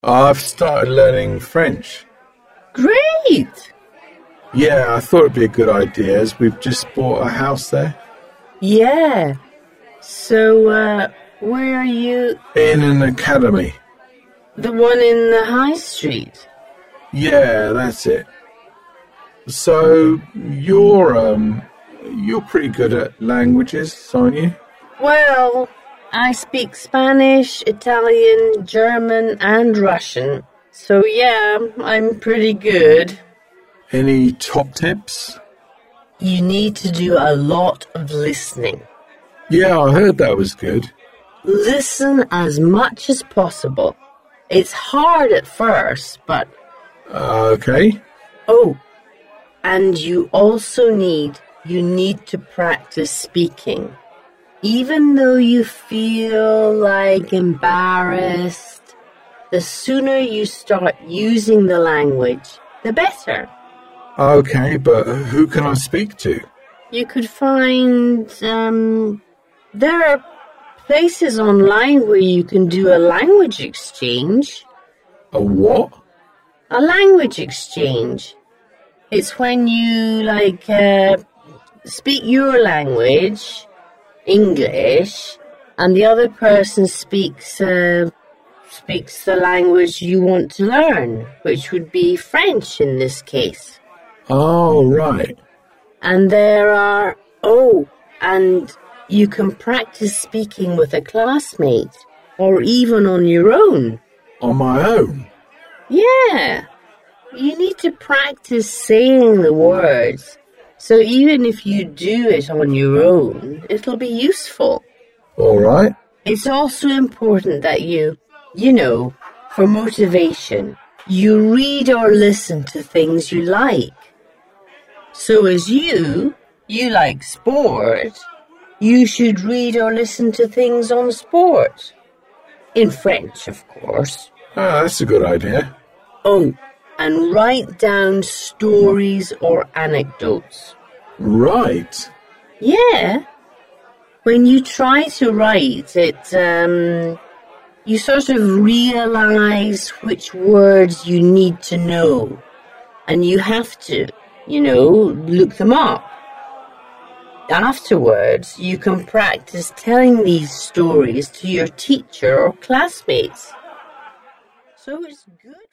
I've started learning French. Great! Yeah, I thought it'd be a good idea as we've just bought a house there. Yeah. So, where are you? In an academy. The one in the high street? Yeah, that's it. So, you're pretty good at languages, aren't you? Well, I speak Spanish, Italian, German, and Russian. So yeah, I'm pretty good. Any top tips? You need to do a lot of listening. Yeah, I heard that was good. Listen as much as possible. It's hard at first, but... Okay. Oh, and you need to practice speaking. Even though you feel like embarrassed, the sooner you start using the language, the better. Okay, but who can I speak to? You could find, there are places online where you can do a language exchange. A what? A language exchange. It's when you, speak your language, English, and the other person speaks the language you want to learn, which would be French in this case. Oh, right. And and you can practice speaking with a classmate, or even on your own. On my own? Yeah. You need to practice saying the words. So even if you do it on your own, it'll be useful. All right. It's also important that for motivation, you read or listen to things you like. So as you like sport, you should read or listen to things on sport. In French, of course. Ah, that's a good idea. Oh, and write down stories or anecdotes. Right. Yeah. When you try to write it, you sort of realize which words you need to know. And you have to, look them up. Afterwards, you can practice telling these stories to your teacher or classmates. So it's good.